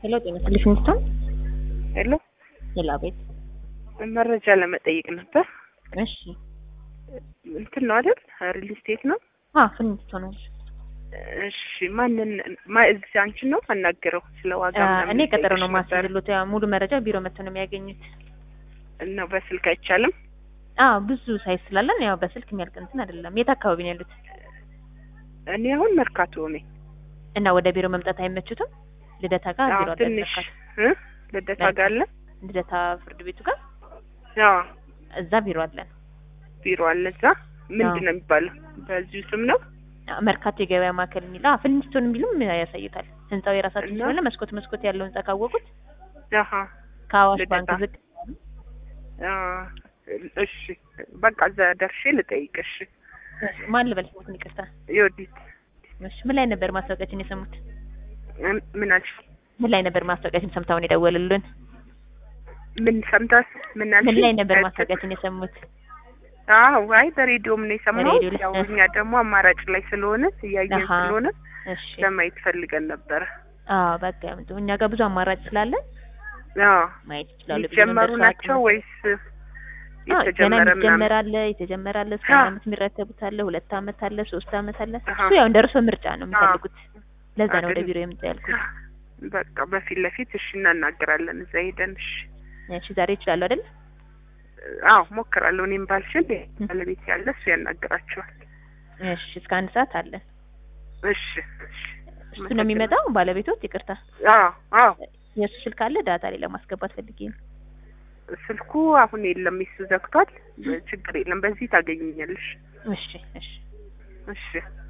ሄሎ ጤና ቴሌቪዥን ሄሎ ሄሎ ቤት መረጃ ለመጠየቅ ነበር። እሺ እንትን ነው አይደል? ሪል ስቴት ነው? ፍንጭ ነው። እሺ እዚህ አንቺን ነው አናገረው ስለ ዋጋ ምናምን? እኔ ቀጠሮ ነው ማስይዝሎት ሙሉ መረጃ ቢሮ መጥተው ነው የሚያገኙት። እና በስልክ አይቻልም? ብዙ ሳይት ስላለን ያው በስልክ የሚያልቅ እንትን አይደለም። የት አካባቢ ነው ያሉት? እኔ አሁን መርካቶ ነኝ። እና ወደ ቢሮ መምጣት አይመቹትም? ልደታ ጋር ቢሮ አለ። ትንሽ ልደታ ጋር አለ። ልደታ ፍርድ ቤቱ ጋር እዛ ቢሮ አለን። ቢሮ አለ እዛ። ምንድነው የሚባለው? በዚሁ ስም ነው? መርካቶ የገበያ ማዕከል የሚለው ፍንጭቶን የሚሉም ያሳዩታል። ህንጻው የራሳቸው ስለሆነ መስኮት ያለው ህንጻ ካወቁት ከአዋሽ ባንክ ዝቅ። እሺ በቃ እዛ ደርሼ ልጠይቅሽ። ማን ልበል ስሙን? ይቅርታ ዮዲት። እሺ ምን ላይ ነበር ማስታወቂያችን የሰሙት? ምን አልሽ? ምን ላይ ነበር ማስታወቂያችን ሰምተው ነው የደወሉልን? ምን ሰምታስ? ምን አልሽ? ምን ላይ ነበር ማስታወቂያችን የሰሙት? አይ በሬዲዮም ነው የሰማሁት። ያው እኛ ደግሞ አማራጭ ላይ ስለሆነ እያየን ስለሆነ ለማየት ፈልገን ነበር። በቃ ያምጡ። እኛ ጋር ብዙ አማራጭ ስላለ ማየት ይችላሉ። ጀመሩ ናቸው ወይስ የተጀመረ አለ እስከ አመት የሚረከቡት አለ፣ 2 አመት አለ፣ 3 አመት አለ። እሱ ያው እንደርሶ ምርጫ ነው የሚፈልጉት። ለዛ ነው ወደ ቢሮ የምጣ ያልኩት። በቃ በፊት ለፊት እሺ እናናገራለን እዛ ሄደን። እሺ ዛሬ ይችላል አይደል? ሞክራለሁ። እኔም ባልችል ባለቤት ያለ እሱ ያናግራቸዋል። እሺ እስከ 1 ሰዓት አለ። እሺ እሱ ነው የሚመጣው ባለቤቶት? ይቅርታ የሱ ስልክ አለ? ዳታ ላይ ለማስገባት ፈልጌ ነው። ስልኩ አሁን የለም፣ እሱ ዘግቷል። ችግር የለም፣ በዚህ ታገኙኛለሽ። እሺ